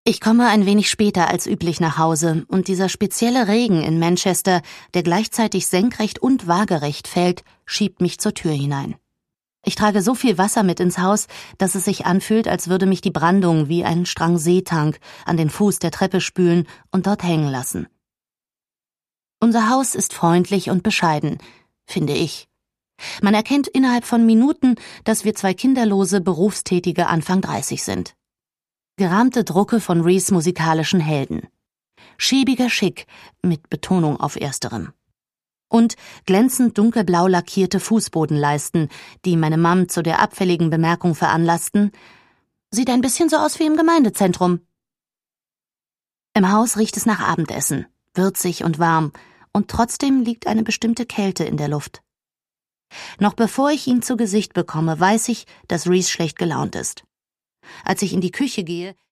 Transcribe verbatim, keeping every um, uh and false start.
Ich komme ein wenig später als üblich nach Hause, und dieser spezielle Regen in Manchester, der gleichzeitig senkrecht und waagerecht fällt, schiebt mich zur Tür hinein. Ich trage so viel Wasser mit ins Haus, dass es sich anfühlt, als würde mich die Brandung wie ein Strang Seetank an den Fuß der Treppe spülen und dort hängen lassen. Unser Haus ist freundlich und bescheiden, finde ich. Man erkennt innerhalb von Minuten, dass wir zwei kinderlose, berufstätige Anfang dreißig sind. Gerahmte Drucke von Rees musikalischen Helden. Schäbiger Schick, mit Betonung auf ersterem. Und glänzend dunkelblau lackierte Fußbodenleisten, die meine Mom zu der abfälligen Bemerkung veranlassten: Sieht ein bisschen so aus wie im Gemeindezentrum. Im Haus riecht es nach Abendessen, würzig und warm, und trotzdem liegt eine bestimmte Kälte in der Luft. Noch bevor ich ihn zu Gesicht bekomme, weiß ich, dass Rees schlecht gelaunt ist. Als ich in die Küche gehe,